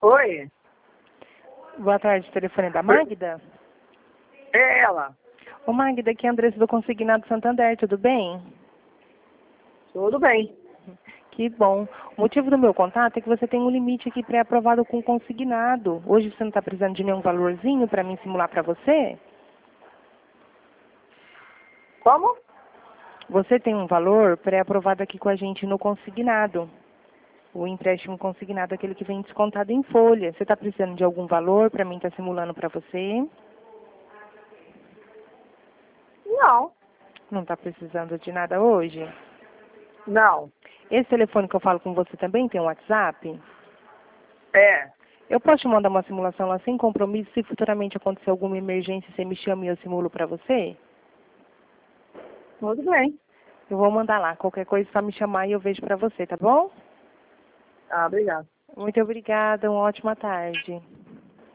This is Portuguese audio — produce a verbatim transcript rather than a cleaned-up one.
Oi, Boa tarde, telefone da Magda. é ela. Ô Magda, aqui é a Andressa do Consignado Santander, tudo bem? Tudo bem. Que bom. O motivo do meu contato é que você tem um limite aqui pré-aprovado com consignado. Hoje você não está precisando de nenhum valorzinho para mim simular para você? Como? Você tem um valor pré-aprovado aqui com a gente no consignado. O empréstimo consignado é aquele que vem descontado em folha. Você está precisando de algum valor para mim estar simulando para você? Não, Não está precisando de nada hoje? não. Esse telefone que eu falo com você também tem um WhatsApp? É, Eu posso te mandar uma simulação lá sem compromisso, se futuramente acontecer alguma emergência, você me chama e eu simulo para você? tudo bem. Eu vou mandar lá, qualquer coisa é só me chamar e eu vejo para você, tá bom? Ah, obrigado. Muito obrigada, uma ótima tarde.